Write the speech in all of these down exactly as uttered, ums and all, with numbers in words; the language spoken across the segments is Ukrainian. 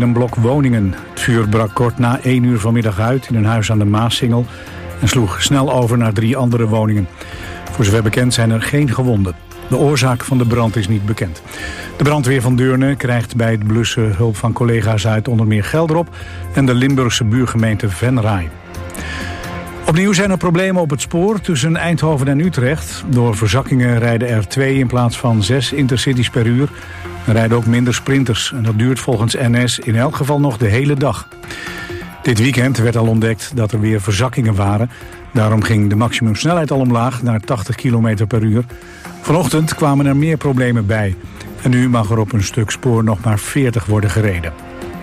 in een blok woningen. Het vuur brak kort na één uur vanmiddag uit in een huis aan de Maassingel en sloeg snel over naar drie andere woningen. Voor zover bekend zijn er geen gewonden. De oorzaak van de brand is niet bekend. De brandweer van Deurne krijgt bij het blussen hulp van collega's uit onder meer Gelderop en de Limburgse buurgemeente Venray. Opnieuw zijn er problemen op het spoor tussen Eindhoven en Utrecht. Door verzakkingen rijden er twee in plaats van zes intercities per uur. Er rijden ook minder sprinters en dat duurt volgens N S in elk geval nog de hele dag. Dit weekend werd al ontdekt dat er weer verzakkingen waren. Daarom ging de maximumsnelheid al omlaag naar tachtig kilometer per uur. Vanochtend kwamen er meer problemen bij. En nu mag er op een stuk spoor nog maar veertig worden gereden.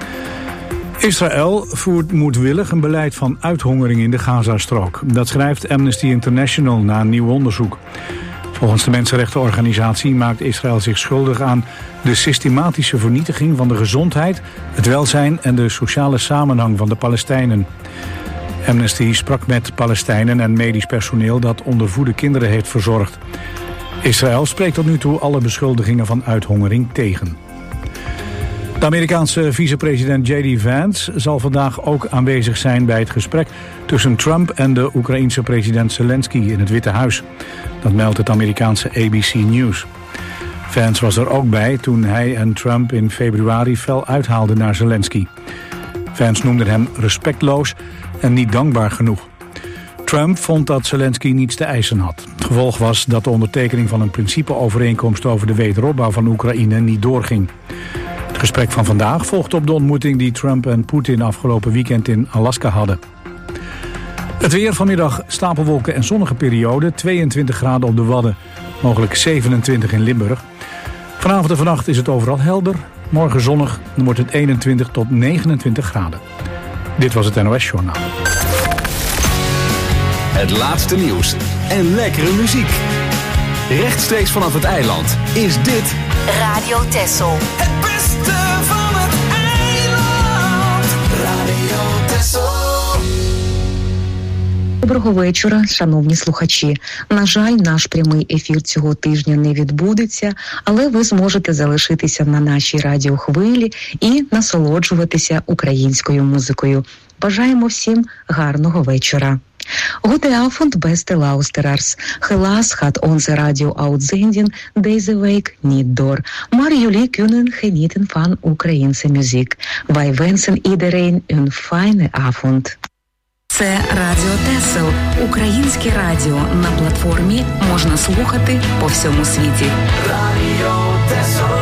Israël voert moedwillig een beleid van uithongering in de Gazastrook. Dat schrijft Amnesty International na een nieuw onderzoek. Volgens de mensenrechtenorganisatie maakt Israël zich schuldig aan de systematische vernietiging van de gezondheid, het welzijn en de sociale samenhang van de Palestijnen. Amnesty sprak met Palestijnen en medisch personeel dat ondervoede kinderen heeft verzorgd. Israël spreekt tot nu toe alle beschuldigingen van uithongering tegen. De Amerikaanse vicepresident J D Vance zal vandaag ook aanwezig zijn bij het gesprek tussen Trump en de Oekraïense president Zelensky in het Witte Huis. Dat meldt het Amerikaanse A B C News. Vance was er ook bij toen hij en Trump in februari fel uithaalden naar Zelensky. Vance noemde hem respectloos en niet dankbaar genoeg. Trump vond dat Zelensky niets te eisen had. Het gevolg was dat de ondertekening van een principeovereenkomst over de wederopbouw van Oekraïne niet doorging. Het gesprek van vandaag volgt op de ontmoeting die Trump en Poetin afgelopen weekend in Alaska hadden. Het weer vanmiddag, stapelwolken en zonnige periode, tweeëntwintig graden op de Wadden, mogelijk zevenentwintig in Limburg. Vanavond en vannacht is het overal helder, morgen zonnig, dan wordt het eenentwintig tot negenentwintig graden. Dit was het N O S Journaal. Het laatste nieuws en lekkere muziek. Rechtstreeks vanaf het eiland is dit Radio Texel. Het beste van het eiland. Radio Texel. Доброго вечора, шановні слухачі. На жаль, наш прямий ефір цього тижня не відбудеться, але ви зможете залишитися на нашій радіохвилі і насолоджуватися українською музикою. Бажаємо всім гарного вечора. Gute Abend, beste luisteraars. Helaas gaat onze radio-uitzending deze week niet door. Maar jullie kunnen genieten van Oekraïense muziek. Wij wensen iedereen een fijne avond. Це Радіо Тесел. Українське радіо на платформі можна слухати по всьому світі. Radio Texel.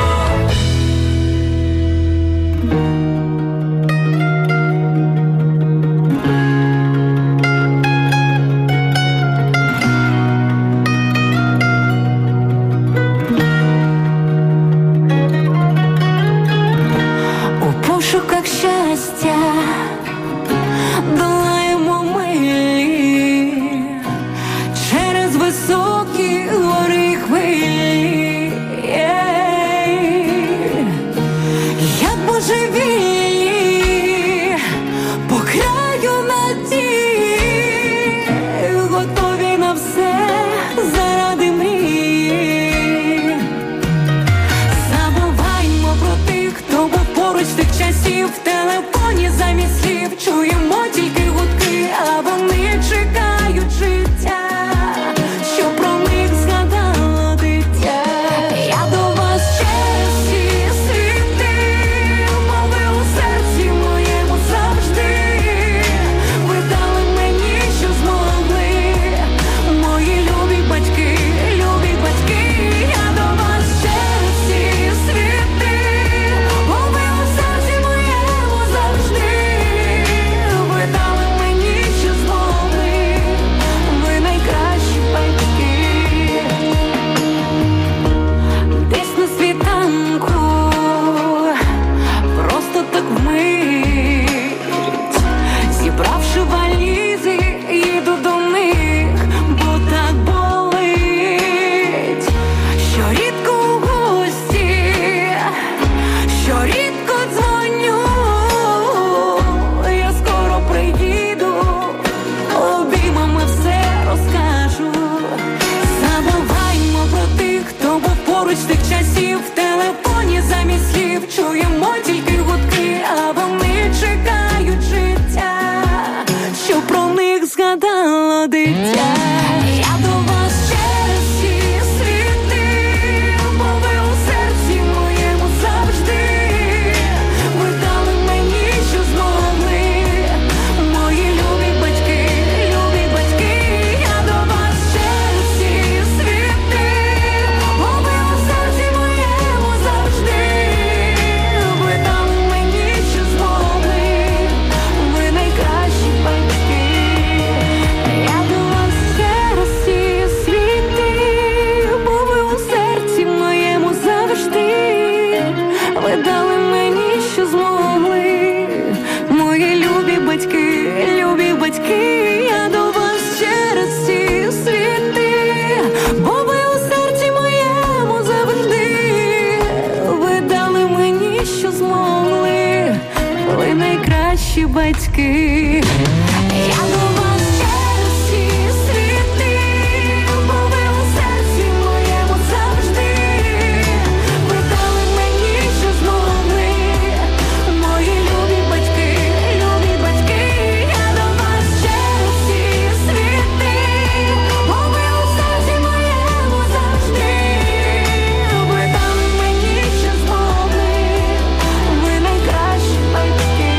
найкращі батьки. Я до вас через всі світи, бо ви у серці моєму завжди. Ви дали мені, що змогли, мої любі батьки, любі батьки. Я до вас через всі світи, бо ви у серці моєму завжди. Ви дали мені, що змогли, ви найкращі батьки.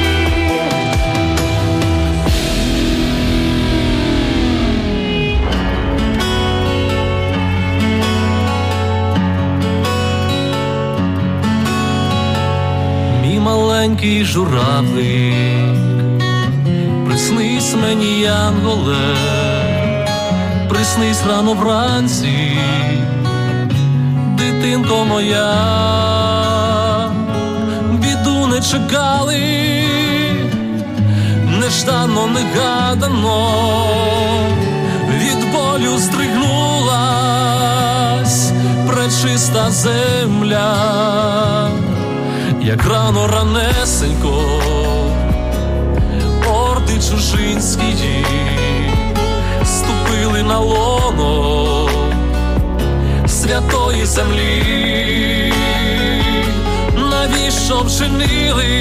Мій маленький журавлик, приснись мені, янголе, приснись рано вранці, дитинко моя. Біду не чекали, неждано, негадано, від болю здригнулась пречиста земля. Як рано ранесенько орди чужинські ступили на лоно святої землі. Навіщо вчинили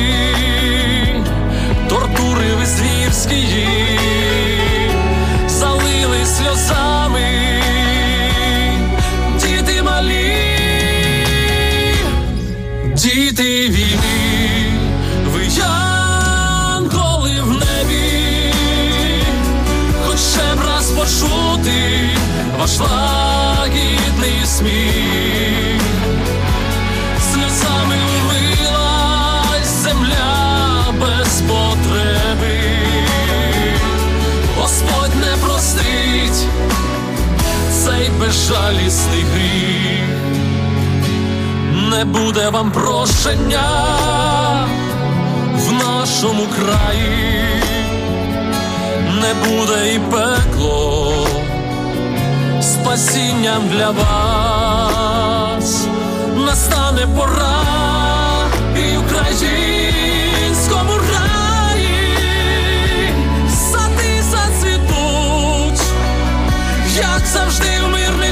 тортури ви звірські, залили сльозами діти малі. Діти війни, ви янголи в небі, хоч ще б раз почути ваш лагідний сміх. Сльозами умилась земля без потреби. Господь не простить цей безжалісний гріх. Не буде вам прощення в нашому краї, не буде і пекло спасінням для вас. Настане пора і українському раї сади зацвітуть, як завжди в мирний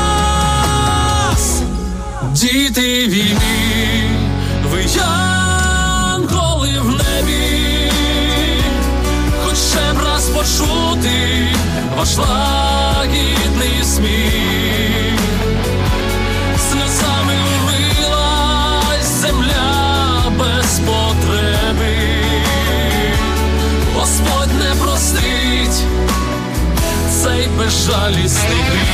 час. Діти війни, ви янголи в небі, хоч ще б раз почути ваш лагідний сміх. Сльозами умилась земля без потреби. Господь не простить цей безжалісний гріх.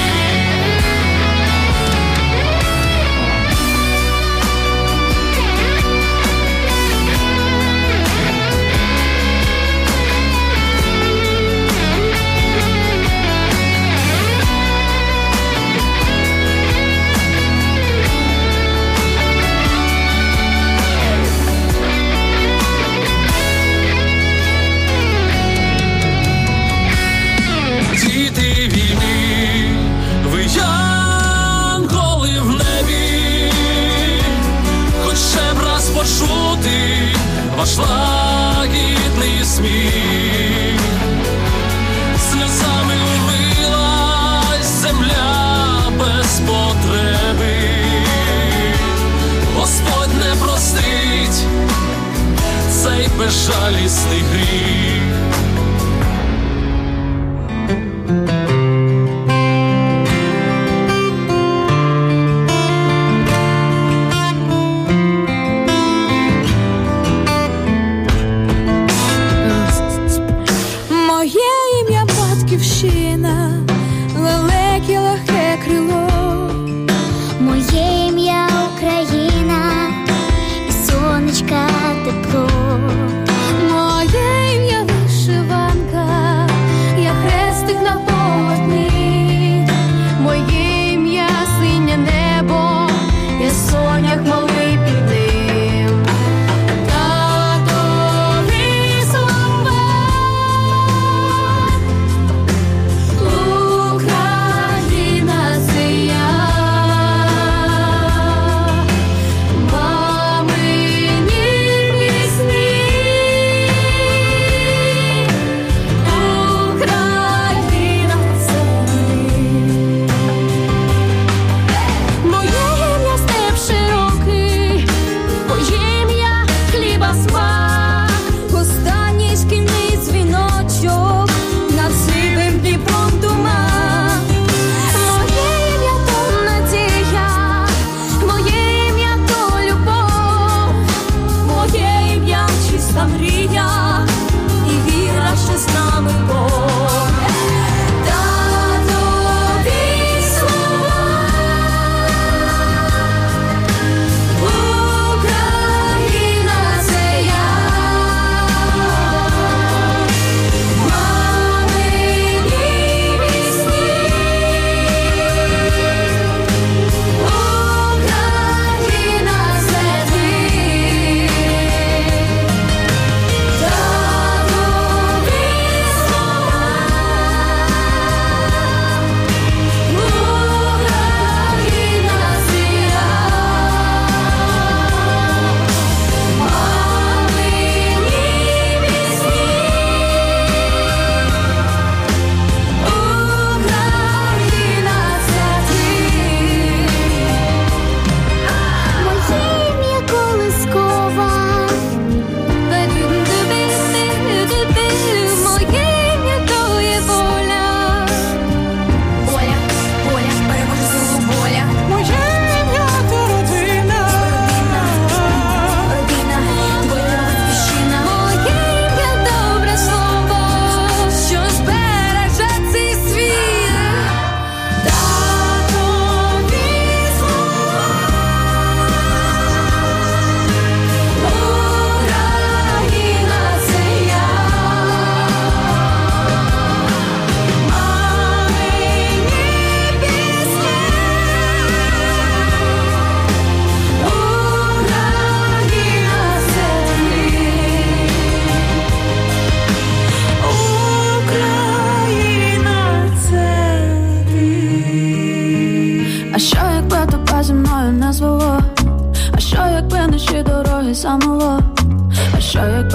Почути ваш лагідний сміх. Сльозами умилась земля без потреби. Господь не простить цей безжалісний гріх. Лелеки легке крило, моє ім'я Україна, і сонечка тепло. Моє ім'я вишиванка,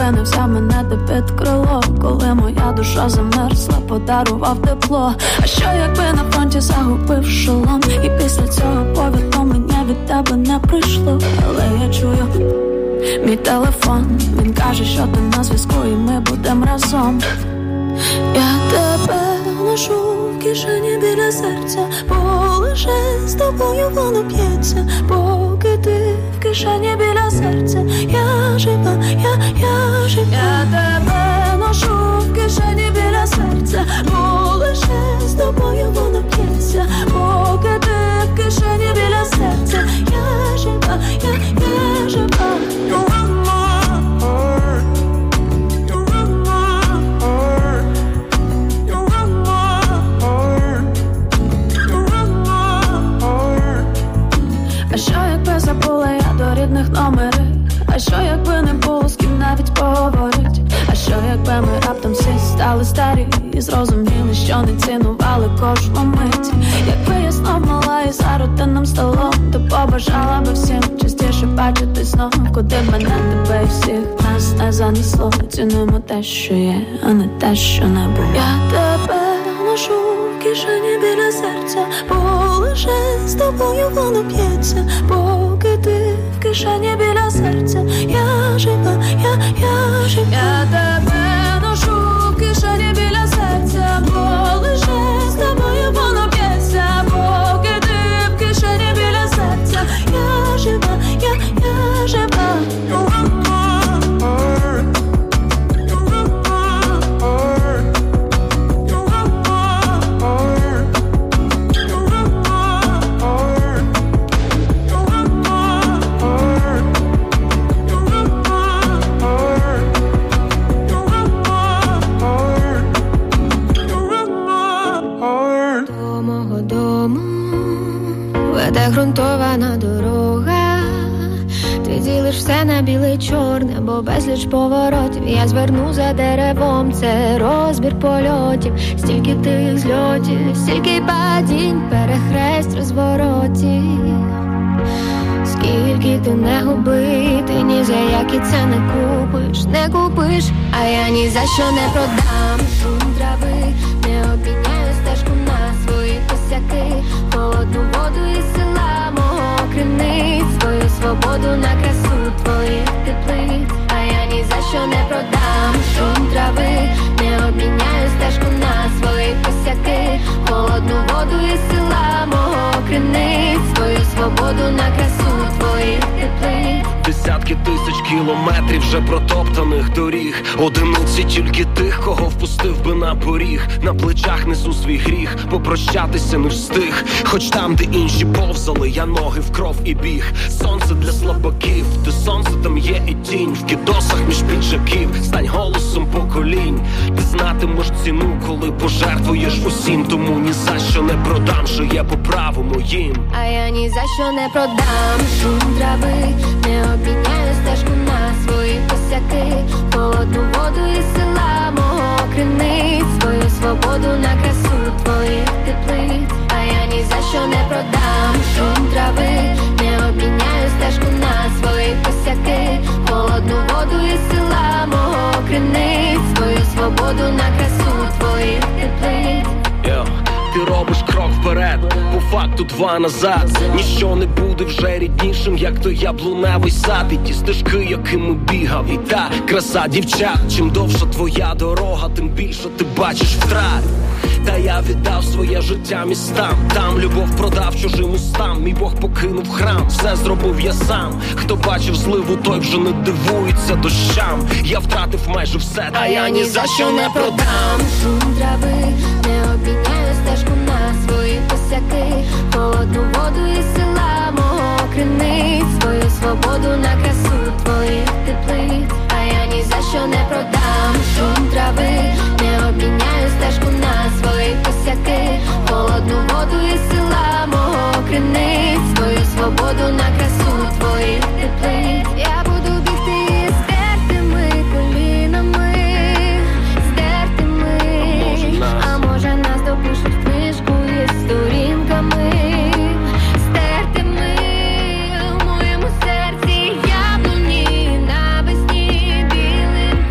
не взяв мене де під крило. Коли моя душа замерзла, подарував тепло. А що якби на фронті загубив шолом, і після цього повідомлення від тебе не прийшло. Але я чую мій телефон, він каже, що ти на зв'язку і ми будем разом. Я тебе ношу в кишені біля серця, бо лише з тобою воно п'ється. Поки ти в кишені біля серця, я жива, я, я жива. Я тебе ношу в кишені біля серця, бо лише з тобою воно п'ється. Поки ти в кишені біля серця, я жива, я, я жива. Забула я до рідних номерів. А що якби не було з ким навіть поговорить? А що якби ми раптом всі стали старі і зрозуміли, що не цінували кожну мить? Якби я знов мала і за рутинним столом, то побажала би всім частіше бачити знов. Куди б мене, тебе і всіх нас не занесло. Цінуємо те, що є, а не те, що не було. Я тебе ношу в кишені біля серця, бо лише з тобою воно п'ється. Поки ти в кишені біля серця, я жива, я, я жива. Я тебе ношу в кишені біля серця, бо лише з тобою воно п'ється. Поки ти в кишені біля серця, я жива, я, я жива. Грунтована дорога, ти ділиш все на біле й чорне, бо безліч поворотів. Я зверну за деревом, це розбір польотів. Стільки тих зльотів, стільки падінь, перехресть, розворотів. Скільки ти не губи, ти ні за які це не купиш, не купиш. А я ні за що не продам шум трави, не обміняю стежку на свої косяки. Холодну воду і сила мого криниць, свою свободу на красу твоїх теплиць. А я ні за що не продам шум трави, не обміняю стежку на свої косяки. Холодну воду і сила мого криниць, свою свободу на красу твоїх теплиць. Десятки тисяч кілометрів вже протоптаних доріг, одиниці тільки тих, кого впустив би на поріг. На плечах несу свій гріх, попрощатися не встиг. Хоч там, де інші повзали, я ноги в кров і біг. Сонце для слабаків, де сонце там є і тінь. В кідосах між піджаків, стань голосом поколінь. Ти знатимеш ціну, коли пожертвуєш усім. Тому ні за що не продам, що є по праву моїм. А я ні за що не продам шум трави, не обміняю стежку на свої косяки. Холодну воду і сила мого криниць, свою свободу на красу твоїх теплиць. А я ні за що не продам шум трави, не обміняю стежку на свої косяки. Холодну воду і сила мого криниць, свою свободу на красу твоїх теплиць. Yeah. Ти робиш крок вперед, по факту два назад. Ніщо не буде вже ріднішим, як той яблуневий сад. І ті стежки, якими бігав, і та краса дівчат. Чим довша твоя дорога, тим більше ти бачиш втрат. Та я віддав своє життя містам, там любов продав чужим устам. Мій Бог покинув храм, все зробив я сам. Хто бачив зливу, той вже не дивується дощам. Я втратив майже все, та я ні за що не продам шум трави, не обміняю стежку на свої косяки. Холодну воду і сила мого криниць, свою свободу на красу твоїх теплиць. А я ні за що не продам шум трави, не обміняю стежку на свої косяки. Холодну воду і сила мого криниць, свою свободу на красу твоїх теплиць. Я буду бігти з тертими колінами, з тертими. А може нас допишуть в книжку із сторінками, стертими в моєму серці яблуні навесні білим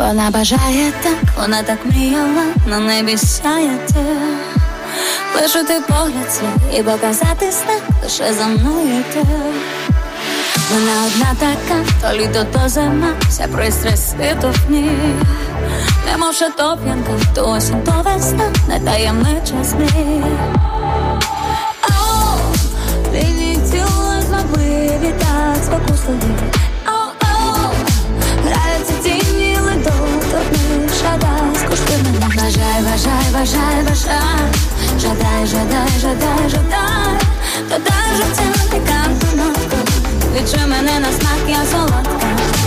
Вона бажає так, вона так мріяла, на небі сяяти, лишити погляд свій і показати знак, лише за мною йти. Вона одна така, то літо, то зима, вся пристрасть світу в ній. Немов шатоп'янка, то осінь, то весна, не таємнича змій. Оу, лінії тіла звабливі, так спокусливі. Оу-оу, граються тіні, ледо, торкни, шадай, скушти мене. Бажай, бажай, бажай, бажай, жадай, жадай, жадай, жадай, додай життя пікантну нотку, відчуй мене на смак, я солодка.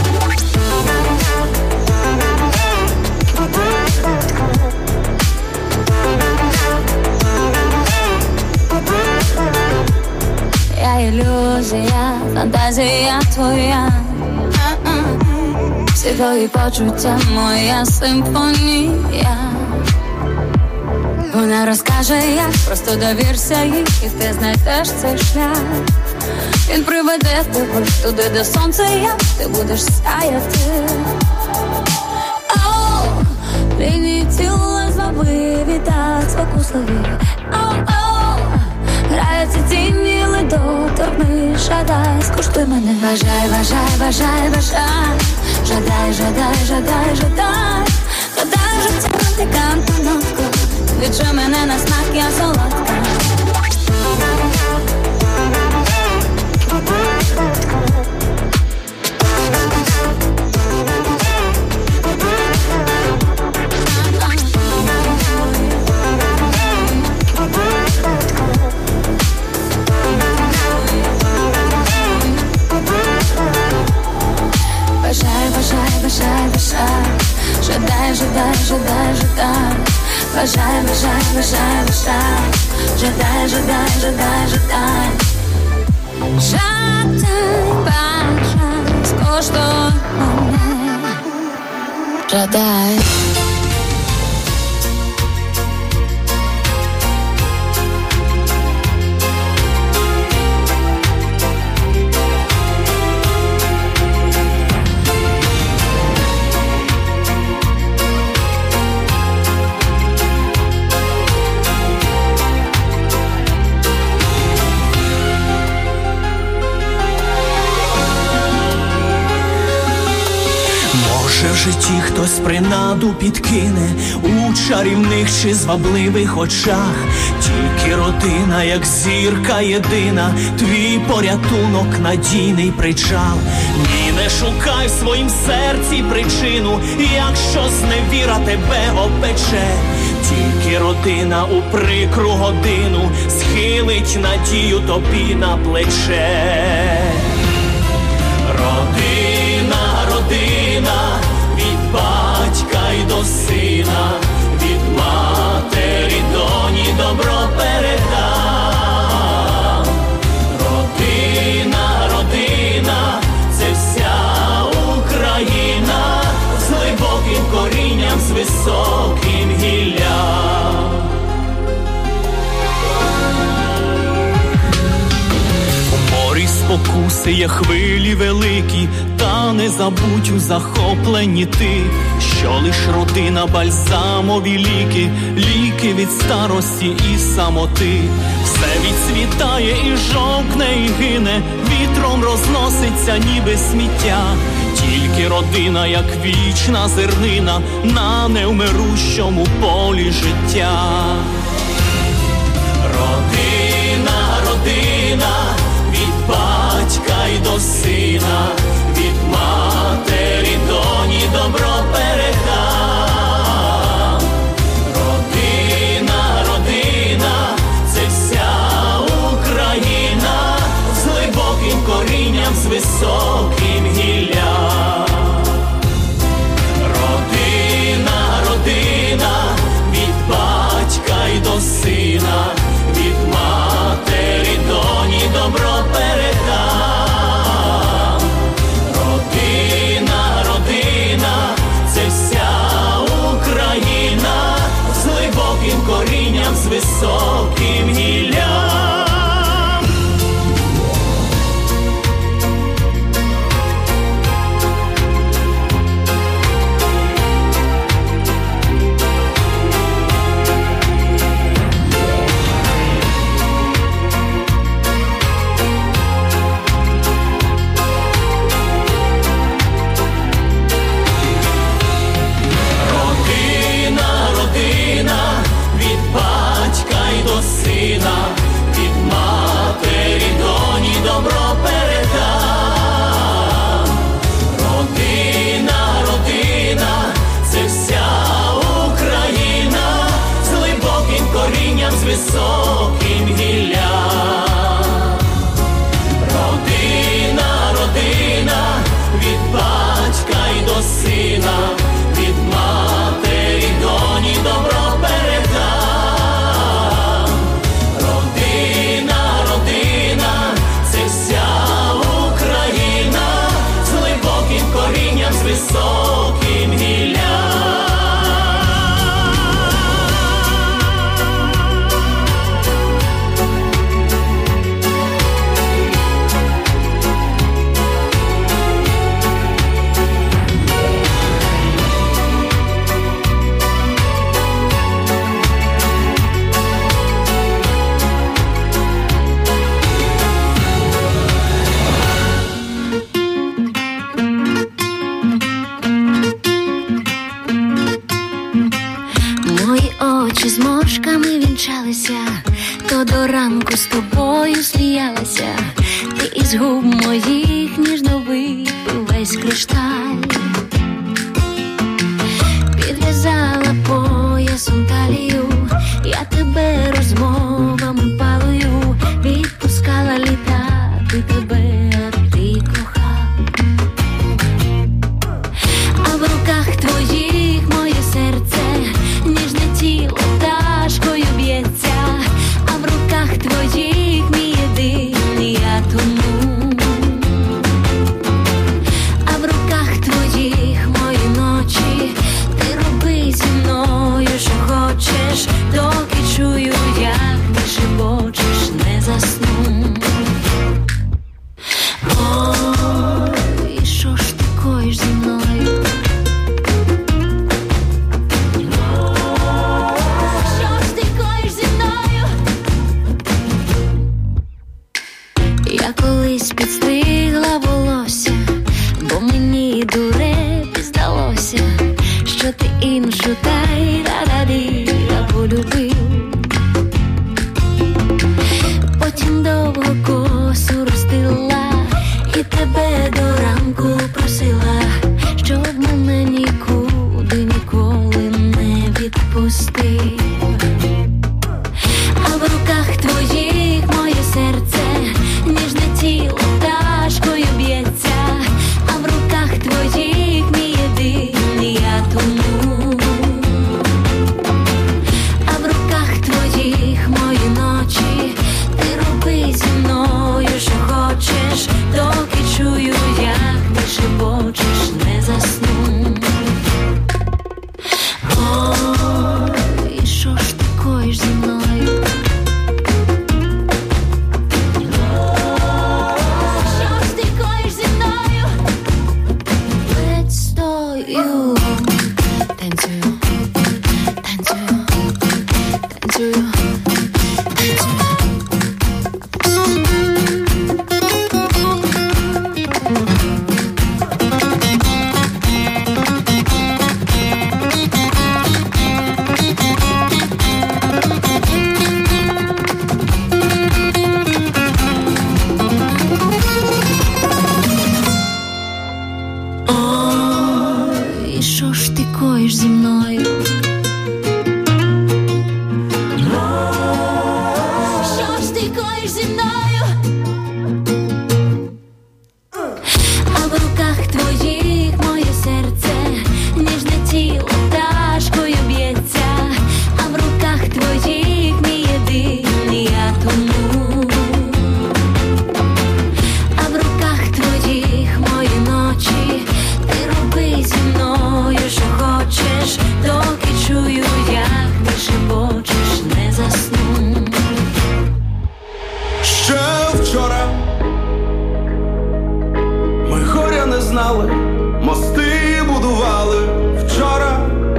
Я ілюзія, фантазія твоя, всі твої почуття, моя симфонія. Вона розкаже, як, просто довірся їй, і ти знайдеш цей шлях. Він приведе тебе туди, де сонце є, ти будеш сяяти. Оу, лінії тіла звабливі, так спокусливі. Оу-оу, граються тіні, ледо, торкни, шадай, скушти мене. Бажай, бажай, бажай, бажай, жадай, жадай, жадай, жадай, додай життя пікантну нотку, відчуй мене на смак, я солодка. Бажай, бажай, бажай, бажай, жадай, жадай, жадай, жадай, бажай, бажай, бажай, бажай, жадай, жадай, жадай, жадай, жадай, бажай, скуштуй мене, жадай. В житті хтось принаду підкине у чарівних чи звабливих очах. Тільки родина, як зірка єдина, твій порятунок, надійний причал. Ні, не шукай в своїм серці причину, якщо зневіра тебе опече. Тільки родина у прикру годину схилить надію тобі на плече. Родина, родина, від батька й до сина, від матері доні добро передам. Родина, родина, це вся Україна, з глибоким корінням, з високим гіллям. У морі спокуси є хвилі великі, та не забудь у захопленні ти, що лиш родина бальзамові ліки, ліки від старості і самоти. Все відцвітає і жовкне і гине, вітром розноситься ніби сміття. Тільки родина, як вічна зернина, на невмирущому полі життя. Родина, родина, від батька й до сина, від матері доні добро передам. Родина, родина, це вся Україна, з глибоким корінням, з високим гіллям. Родина, родина, від батька й до ранку з тобою сміялася, ти із губ моїх ніжно випив весь кришталь. Підв'язала поясом талію, я тебе розмовами палою, відпускала літати тебе, а ти кохав. А в руках твоїх моє серце, ніжне тіло пташкою б'ється, а в руках твоїх мій єдиний я тону. А в руках твоїх мої ночі, ти роби зі мною, що хочеш, доки чую, як ти шепочеш, не засну. Ой, що ж ти коїш зі мною? Що ж ти коїш зі мною? Я колись підстригла волосся, бо мені дурепі здалося, що ти іншу тай-да-да-ді-да полюбив. Потім довго косу розстила і тебе до ранку просила, щоб мене нікуди ніколи не відпустив. А в руках твоїх моє серце, ніжне тіло пташкою б'ється, а в руках твоїх мій єдиний я тону. А в руках твоїх мої ночі, ти роби зі мною, що хочеш, доки чую, як ти шепочеш, не засну. Ой, що ж ти коїш зі мною? Що ж ти коїш зі мною? Ледь стою, танцюю, танцюю, танцюю, танцюю. Ой, що ж ти коїш зі мною? Що ж ти коїш зі мною? А в руках твоїх моє серце, ніжне тіло пташкою б'ється, а в руках твоїх мій єдиний я тону. А в руках твоїх мої ночі, ти роби зі мною, що хочеш, доки чую, як ти шепочеш, не засну. Ще вчора ми горя не знали, мости будували. Вчора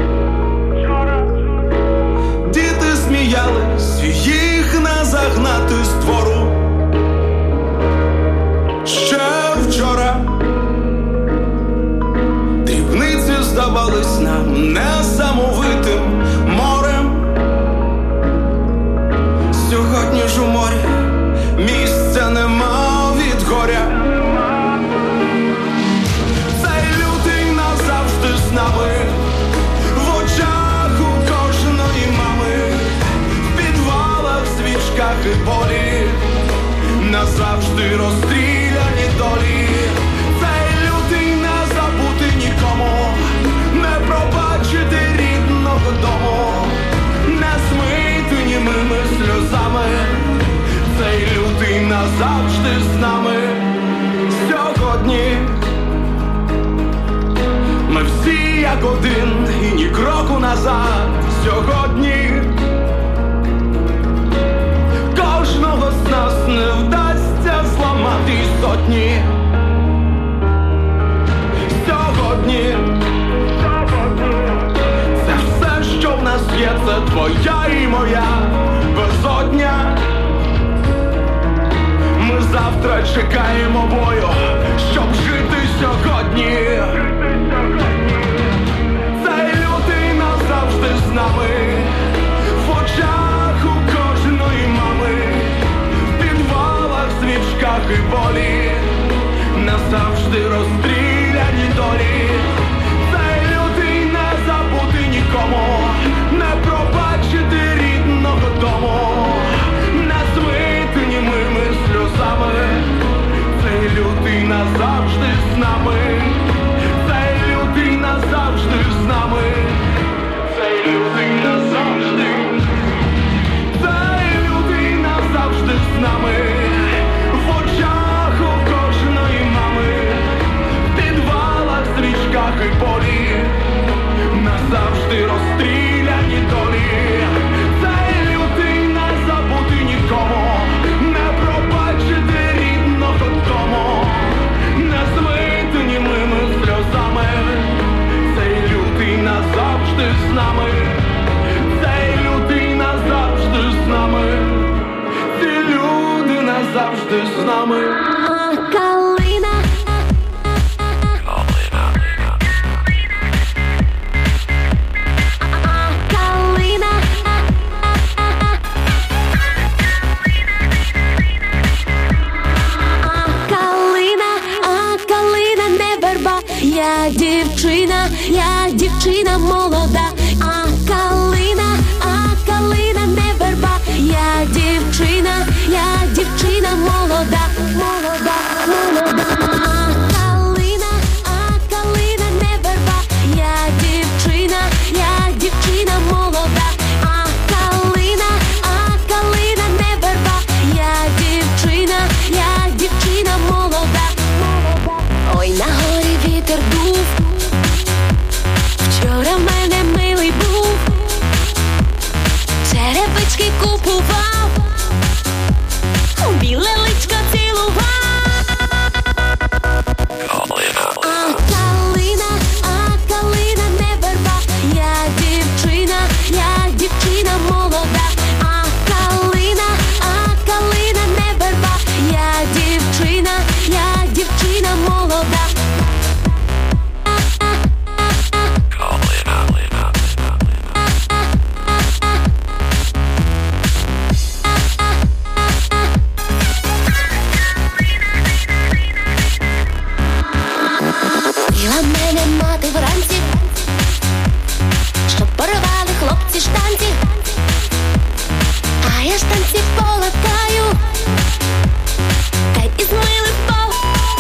діти сміялись, їх не загнати з двору. Ще вчора дрібниці здавались нам несамовитим морем. Сьогодні ж у морі місця нема від горя. Цей лютий назавжди з нами, в очах у кожної мами, в підвалах, свічках і болі, назавжди розстріляні долі. Цей лютий не забути нікому, не пробачити рідного дому, не змити німими сльозами. Цей лютий назавжди з нами. Сьогодні ми всі як один, і ні кроку назад. Сьогодні кожного з нас не вдасться зламати й сотні. Сьогодні це все, що в нас є, це твоя і моя безодня. Ми завтра чекаємо бою, щоб жити сьогодні. Цей лютий назавжди з нами, в очах у кожної мами, завжди з нами. А калина. Я дівчина, я дівчина молода, а калина, а калина не верба. Я дівчина, я дівчина молода, молода, молода. А калина, а калина не верба. Я дівчина, я дівчина молода, а калина, а калина не верба. Я дівчина, я дівчина молода, молода. Ой, на горі вітер дув, вчора в мене милий був, черевички купував, біле личко цілував. А калина, а калина не верба. Я дівчина, я дівчина молода, а калина, а калина не верба. Я дівчина, я дівчина молода. Біла мене мати вранці, щоб порвали хлопці штанці, а я штанці полатаю, та й із милих пол.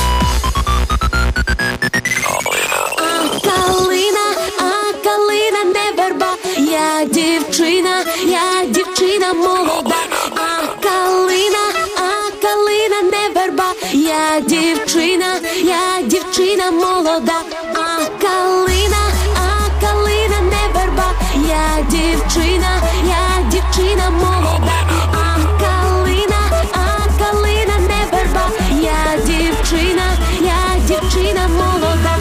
А калина, а калина не верба. Я дівчина, я дівчина молода, а калина, а калина не верба. Я дівчина, я дівчина молода, а калина, а калина не верба. Я дівчина, я дівчина молода, а калина, а калина не верба. Я дівчина, я дівчина молода.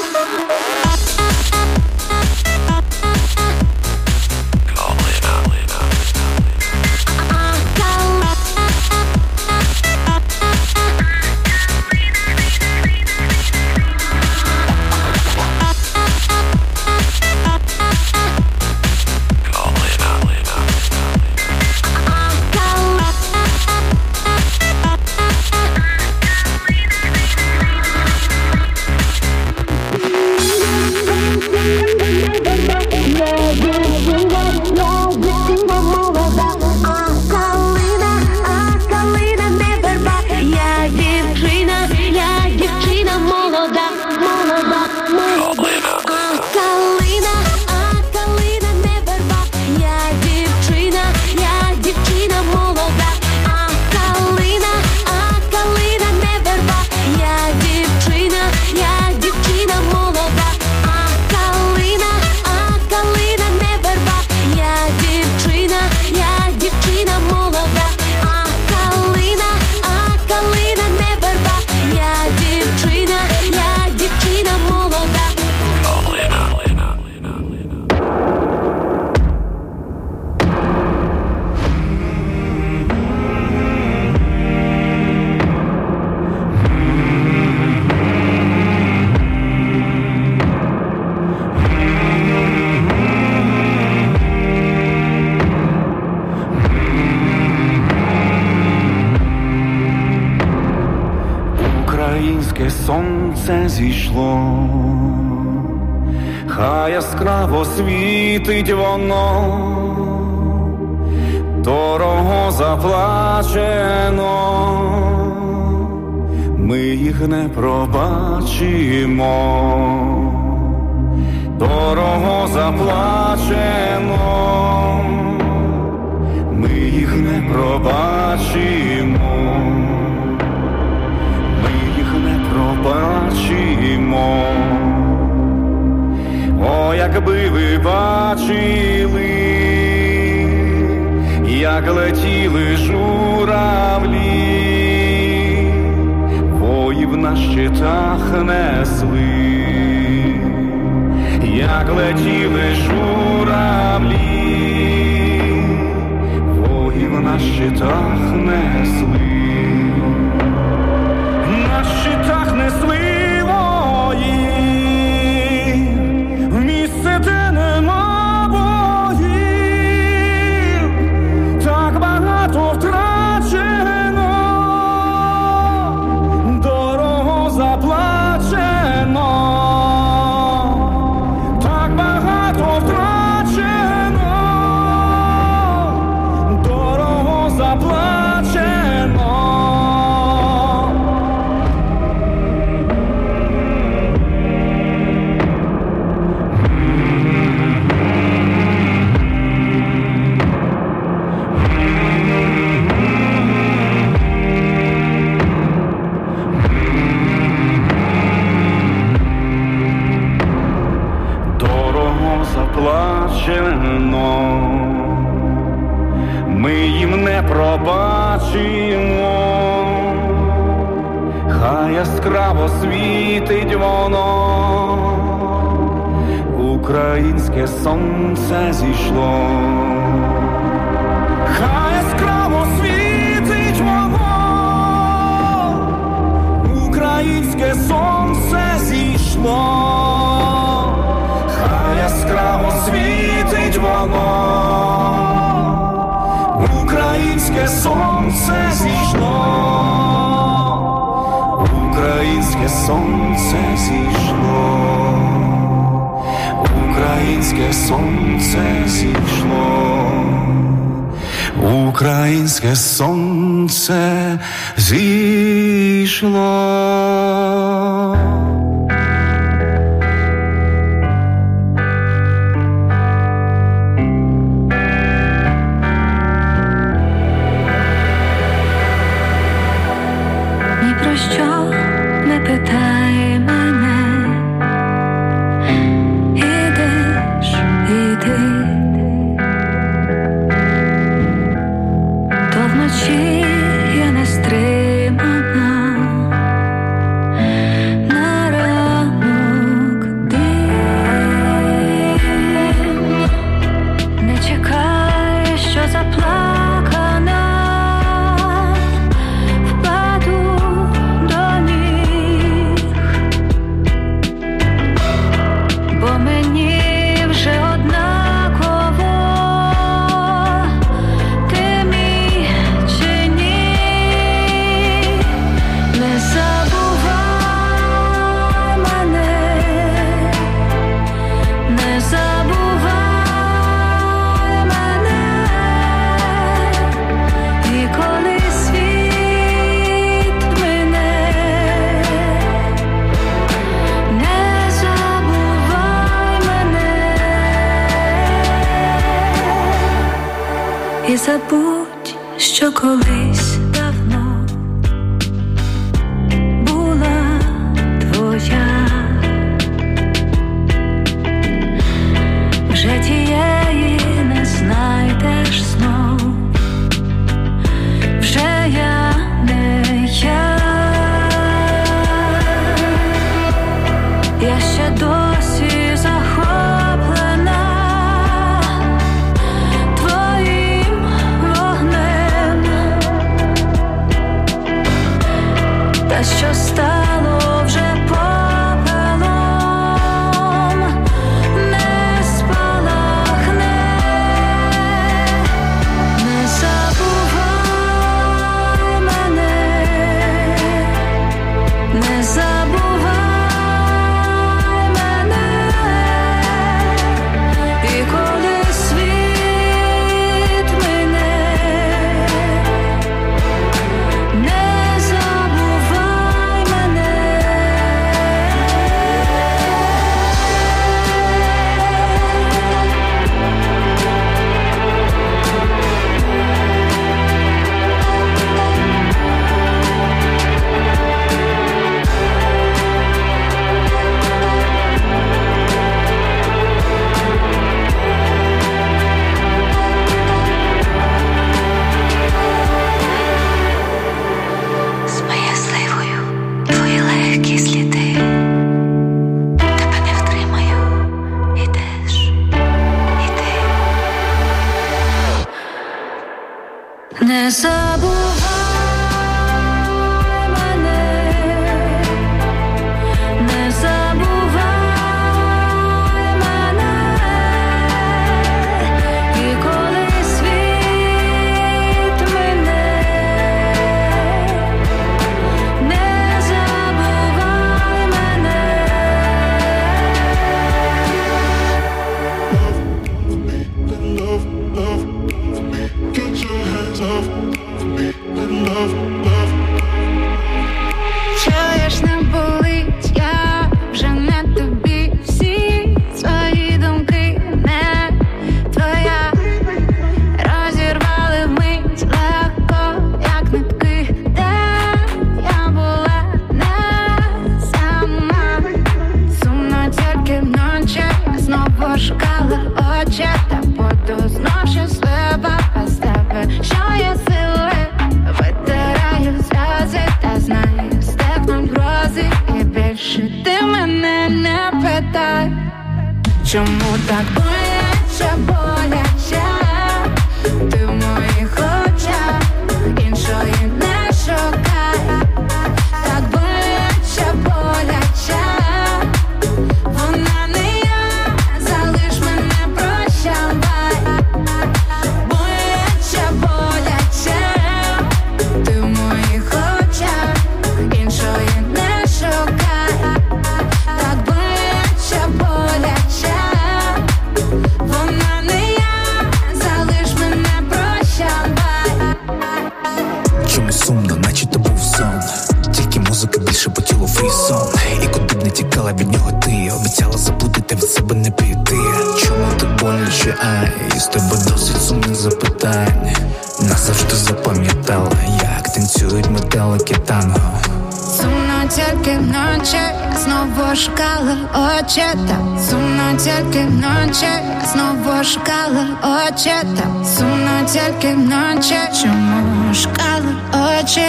Українське сонце зійшло, хай яскраво світить воно, дорого заплачено, ми їх не пробачимо, дорого заплачено, ми їх не пробачимо. Пробачимо. О, якби ви бачили, як летіли журавлі, воїв на щитах несли, як летіли журавлі, воїв на щитах несли. щасливої, в місце, де нема боїв, так багато втрачено, дорого заплачено, так багато втрачено, дорого заплачено. Дорого заплачено, ми їм не пробачимо, хай яскраво світить воно, українське сонце зійшло. Хай яскраво світить воно, українське сонце зійшло. Хай яскраво світить воно, українське сонце зійшло, українське сонце зійшло, українське сонце зійшло, українське сонце зійшло. Що не питай мене, ідеш, іди, то вночі я не стримана, на ранок дим, не чекай, що заплакана, впаду до ніг, бо мені вже однаково, ти мій чи ні. Не забувай мене, не забувай мене, і коли світ мине, не забувай мене, і забудь, що колись давно була твоя, вже тієї не знайдеш знов, вже я не я, я ще досі захоплена твоїм вогнем, Чому так боляче, боляче? Ти в моїх очах, іншої не шукай. Так боляче, боляче. Вона не я, залиш мене, прощавай. Боляче, боляче. Ти в моїх очах, іншої не шукай. Так боляче, боляче. Вона не я, залиш мене, прощавай. Чому сумно, наче то був сон. Тільки музика більше по тілу фрісон. І куди б не тікала від нього ти, обіцяла забути та від себе не піти. Чому так боляче, ай, з тебе досить сумних запитань. Назавжди запам'ятала, як танцюють метелики танго. Сумно тільки вночі, знову шукала очі там. Сумно тільки вночі, знову шукала очі там. Сумно тільки вночі, чому шукала очі?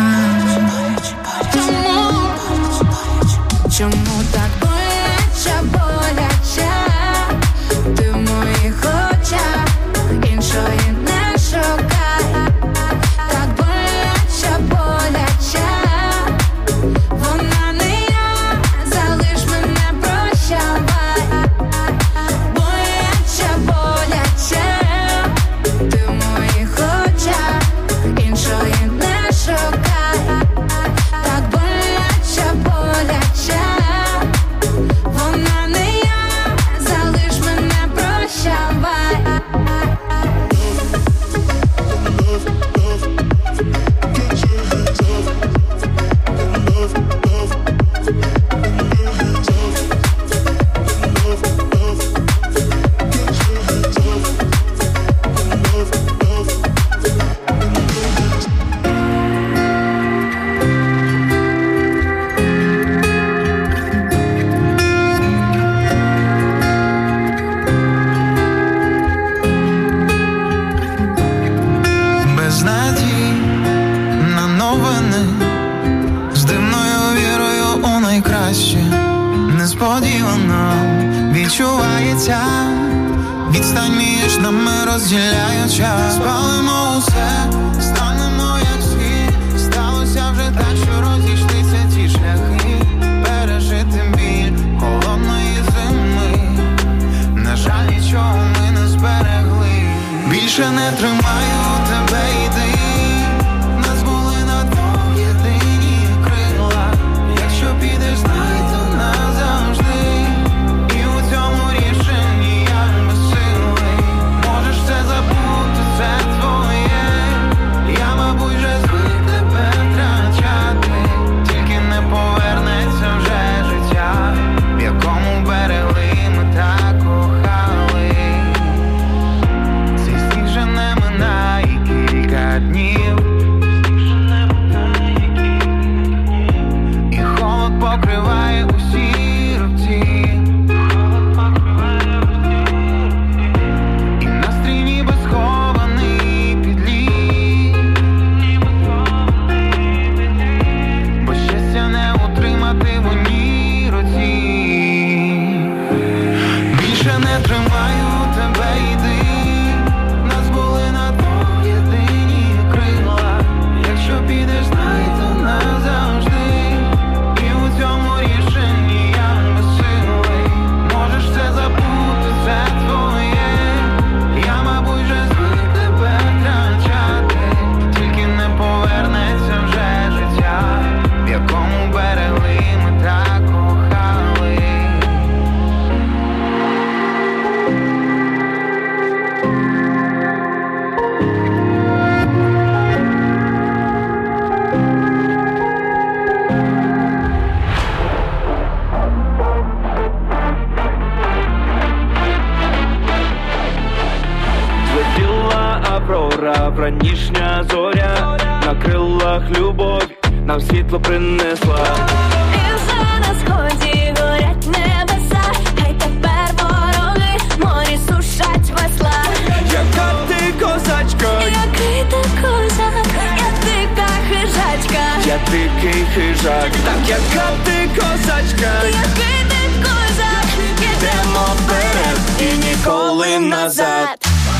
Чому? Чому так боляче, боляче? Ти в моїх очах, іншої не шукай. Так боляче, боляче. Вона не я, залиш мене, прощавай. Боляче, боляче. Ти в моїх очах, іншої не шукай. Так боляче, боляче. Вона не я, залиш мене, прощавай. Без надій на новини, з дивною вірою у найкраще. Несподівано відчувається відстань між нами, розділяє час. Спалимо усе, станемо як всі. Сталося вже так, що розійшлися ті шляхи. Пережити біль холодної зими. На жаль, нічого ми не зберегли. Більше не тримаю тебе, йди. Нас були на двох єдині крила. Якщо підеш, знай, то назавжди. І у цьому рішенні я безсилий. Можеш це забути, це твоє. Я, мабуть, вже звик тебе втрачати. Тільки не повернеться вже життя, в якому берегли ми так кохали. Цей сніг же не минає кілька днів, і холод покриває усі руці. І настрій ніби схований під лід. Бо щастя не утримати в одній руці. Більше не тримаю тебе, йди. Нас були на двох єдині крила. Якщо підеш, знай, то назавжди. І у цьому рішенні я безсилий. Можеш це забути, це твоє. Я, мабуть, вже звик тебе втрачати. Тільки не повернеться вже життя, в якому берегли ми так кохали. Злетіла аврора, вранішня зоря. На крилах любові нам світло принесла. І на сході горять небеса. Хай тепер вороги морі сушать весла. Яка ти козачка, Який ти козак, я дика хижачка. я дикий хижак. Так, яка ти козачка, Який ти козак, йдемо вперед. ніколи назад.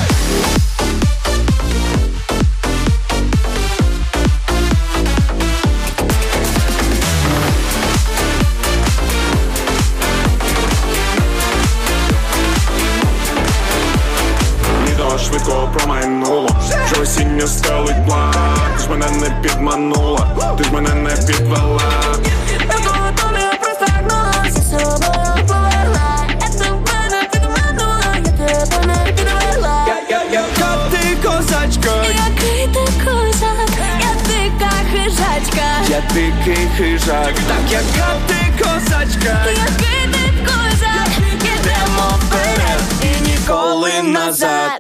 Швидко промайнуло, вже осінню стелить блак. Ти ж мене не підманула, ти ж мене не підвела. Я коли то не простагнулася, собою повела. Я тебе не підманула, я тебе не підвела. Яка ти козачка, який ти козак, я дика хижачка. я дикий хижак. Так, яка ти козачка, Який ти козак, ідемо вперед і ніколи назад.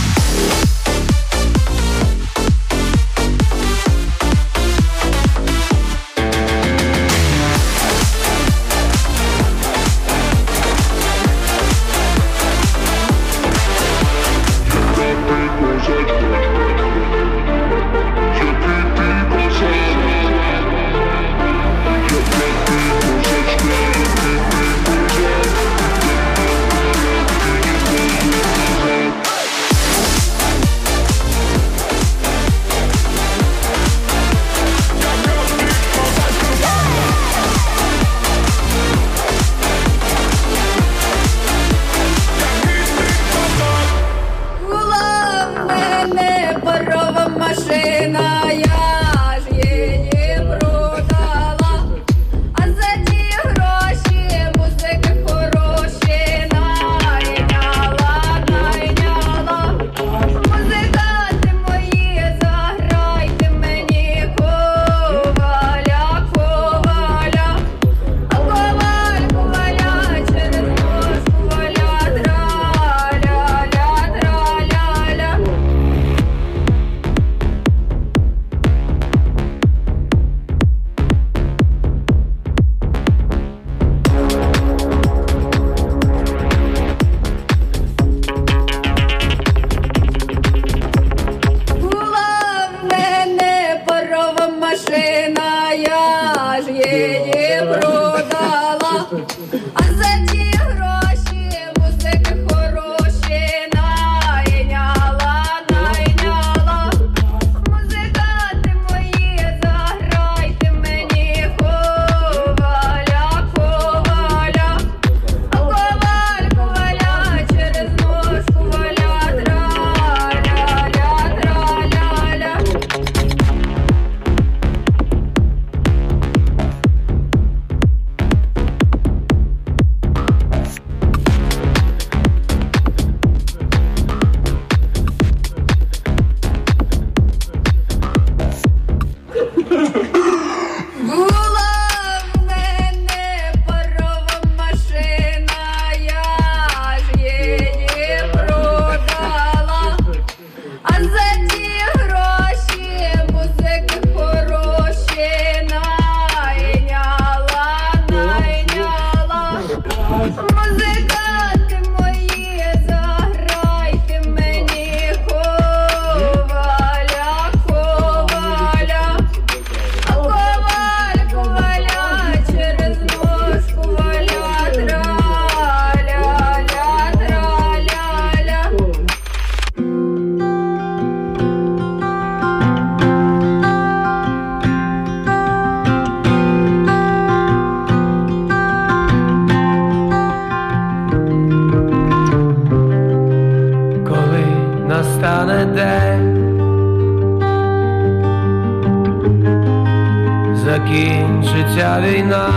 Закінчиться війна,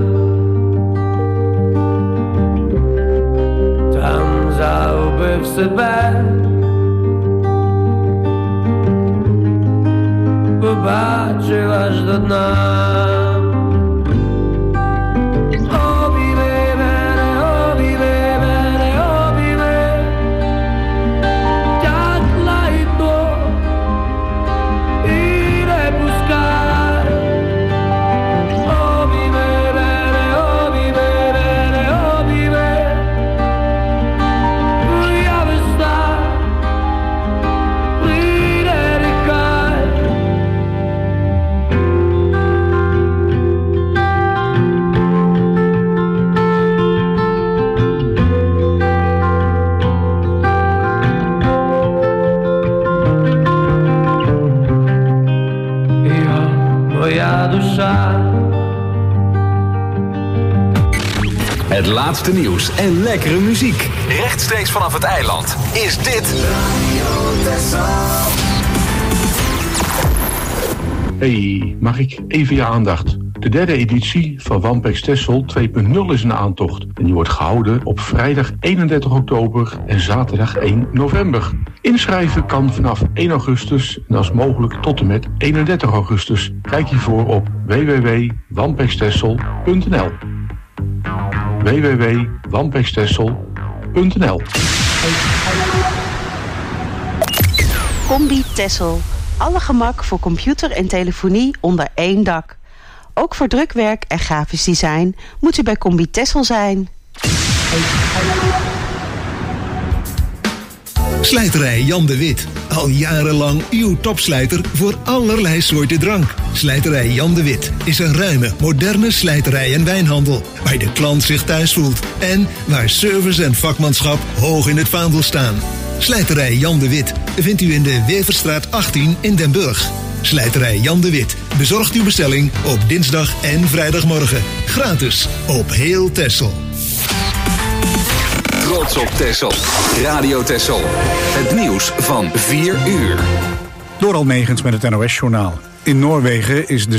там загубив себе, побачив аж до дна. твоя душа. Het laatste nieuws en lekkere muziek. Rechtstreeks vanaf het eiland is dit Hey, mag ik even je aandacht? De derde editie van Wampex Texel twee punt nul is een aantocht. En die wordt gehouden op vrijdag eenendertig oktober en zaterdag één november. Inschrijven kan vanaf één augustus en als mogelijk tot en met eenendertig augustus. Kijk hiervoor op w w w punt wampex texel punt n l. w w w punt wampex texel punt n l. Combi Texel. Alle gemak voor computer en telefonie onder één dak. Ook voor drukwerk en grafisch design moet u bij Combi Texel zijn. Slijterij Jan de Wit. Al jarenlang uw topslijter voor allerlei soorten drank. Slijterij Jan de Wit is een ruime, moderne slijterij en wijnhandel. Waar de klant zich thuis voelt. En waar service en vakmanschap hoog in het vaandel staan. Slijterij Jan de Wit vindt u in de Weverstraat achttien in Den Burg. Slijterij Jan de Wit bezorgt uw bestelling op dinsdag en vrijdagmorgen. Gratis op heel Texel. Trots op Texel. Radio Texel. Het nieuws van vier uur. Door Almegens met het N O S-journaal. In Noorwegen is de